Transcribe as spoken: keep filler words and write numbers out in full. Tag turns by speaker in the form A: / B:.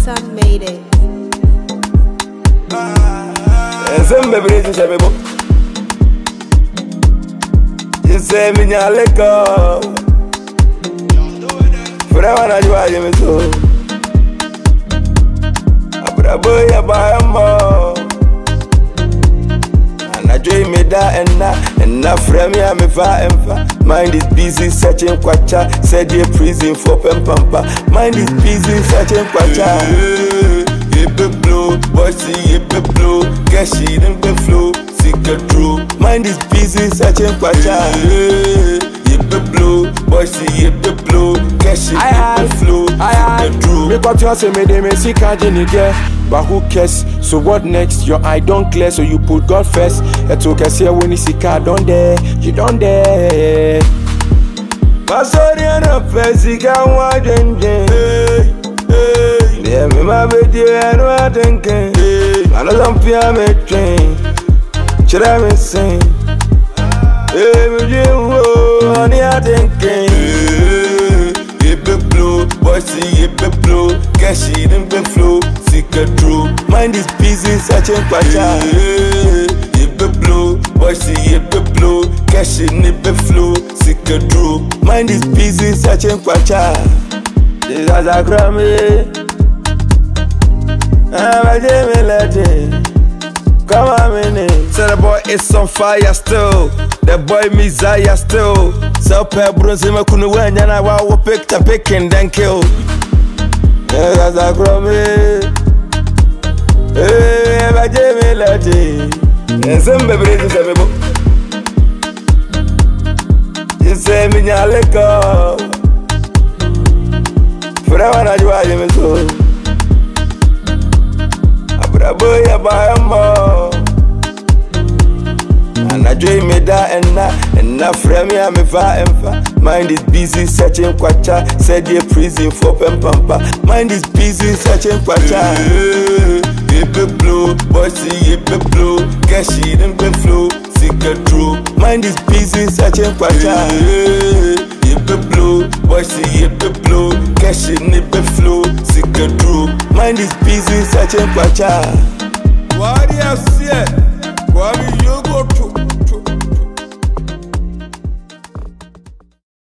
A: Son made it.
B: Some baby to shabby book. You say me nyaleko. Forever na jua you so. Abra boy abayamo. And I dream me da and na and na frame ya me fa emfa. Mind is busy searching kwacha. Said you prison for pem pampa. Mind is busy searching kwacha. Yippee blow, boy see yippee blow. Guess she didn't be flow, seek a true. Mind is busy searching kwacha. Yippee blow, boy see yippee blow. Guess she didn't be flow, seek a true.
C: Me got you say me de me see can't get. But who cares? So what next? Your eye don't clear, so you put God first. It's okay, see when you see car don't there, you don't there.
B: Pasorian of Pesica, why didn't you? Yeah, me my baby, I know I think. I know some fear me train. Should I me sing? Hey, me you, honey, I think. Yippee blow, boy see yippee blow. Guess she didn't be flow, seek a true. Mind is busy searching kwacha. Yippee blow, boy see yippee blow. Guess she didn't be flow, seek a true. Mind is busy searching kwacha. This is a Grammy. I'm a Jamie Legend. Come on, minute. Say the boy is on fire still. The boy Messiah still. So pair bronze him a kunu when and I will pick the pick and then kill. Yeah, that's a Grammy. Hey, I'm a Jamie Legend. And some baby is a book. You say me nyaleko. Forever na jua you me so. Boy abayamo. And I dream me da and na and na frame ya me fa emfa. Mind is busy searching kwacha. Said you prison for pem pampa. Mind is busy searching kwacha. Yippee blow, boy see yippee blow. Guess she didn't be flow, seek a true. Mind is busy searching kwacha. Yippee blow, boy see yippee blow. Guess she didn't be flow, seek a true. Mind is busy searching kwacha.
D: What do you say?